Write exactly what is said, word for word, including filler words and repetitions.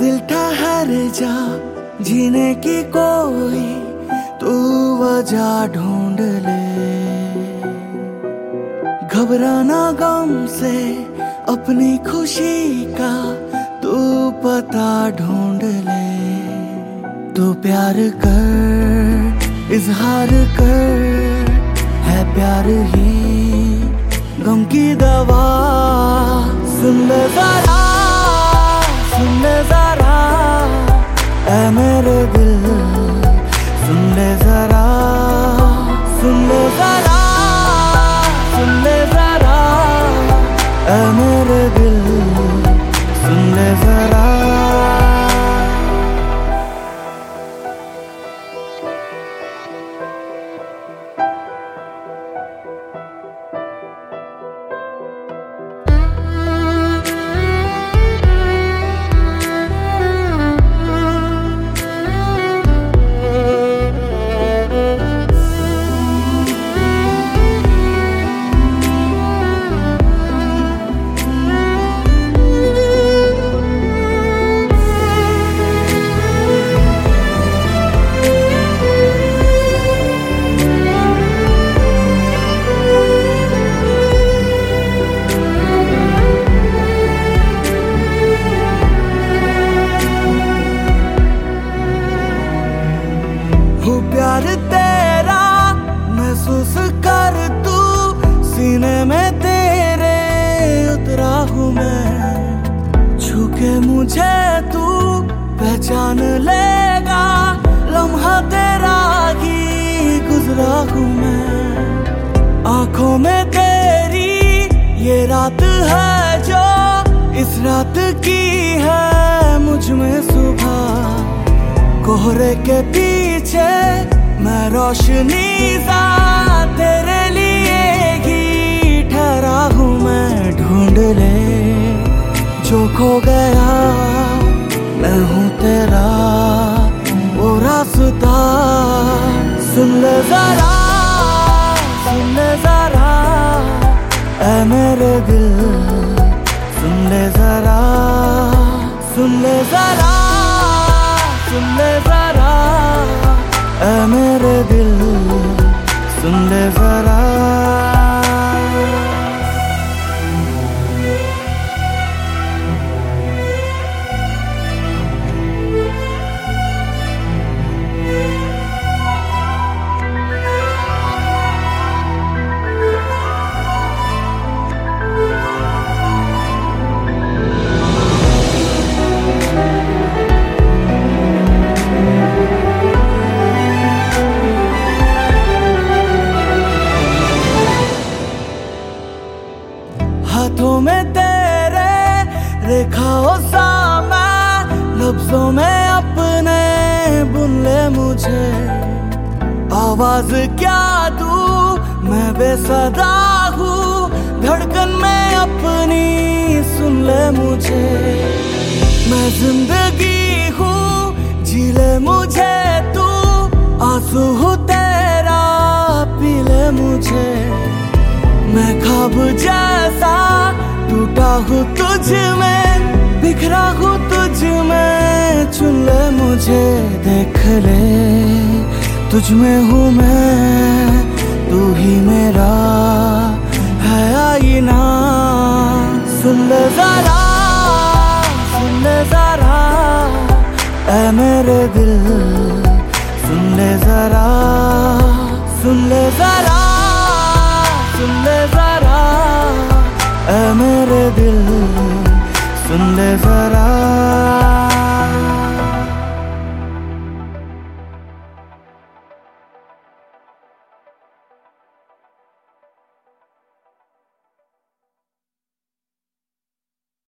दिल ठहर जा, जीने की कोई तू वजह ढूंढ ले। घबराना गम से अपनी खुशी का तू पता ढूंढ ले। तू प्यार कर, इजहार कर, है प्यार ही गम की दवा। सुन ले जरा, सुन ले जरा, ऐ मेरे दिल, सुन ले जरा, सुन ले जरा, सुन ले जरा, ऐ मेरे दिल, सुन ले जरा। हूँ प्यार तेरा महसूस कर तू, सीने में तेरे उतरा हूँ मैं। छू के मुझे तू पहचान लेगा, लम्हा तेरा ही गुजरा हूँ मैं। आंखों में तेरी ये रात है जो इस रात की है मुझ में सुबह। कोहरे के पीछे मैं रोशनी सा तेरे लिए ही ठहरा हूँ मैं। ढूंढ ले जो खो गया, मैं हूँ तेरा वो रास्ता। सुन ले जरा, सुन ले जरा, ऐ मेरे दिल, सुन ले जरा, सुन ले जरा, सुन ले जरा, ऐ मेरे दिल, सुन ले जरा। हाथों में तेरे रेखाओं सा मैं, लफ्जों में अपने बुन ले मुझे। आवाज क्या दूं मैं बेसदा हूँ, धड़कन में अपनी सुन ले मुझे। मैं जिंदगी हूँ, जी ले मुझे तू, आंसू हूँ तेरा पी ले मुझे। मैं ख्वाब जैसा टूटा हूँ तुझ में, बिखरा हूँ तुझ में। चुन ले मुझे, देख ले तुझ में हूँ मैं, तू ही मेरा है आईना। सुन ले जरा, सुन ले जरा, ऐ मेरे दिल, सुन ले जरा, सुन ले जरा, सुन ले जरा, ऐ मेरे दिल, सुन ले जरा।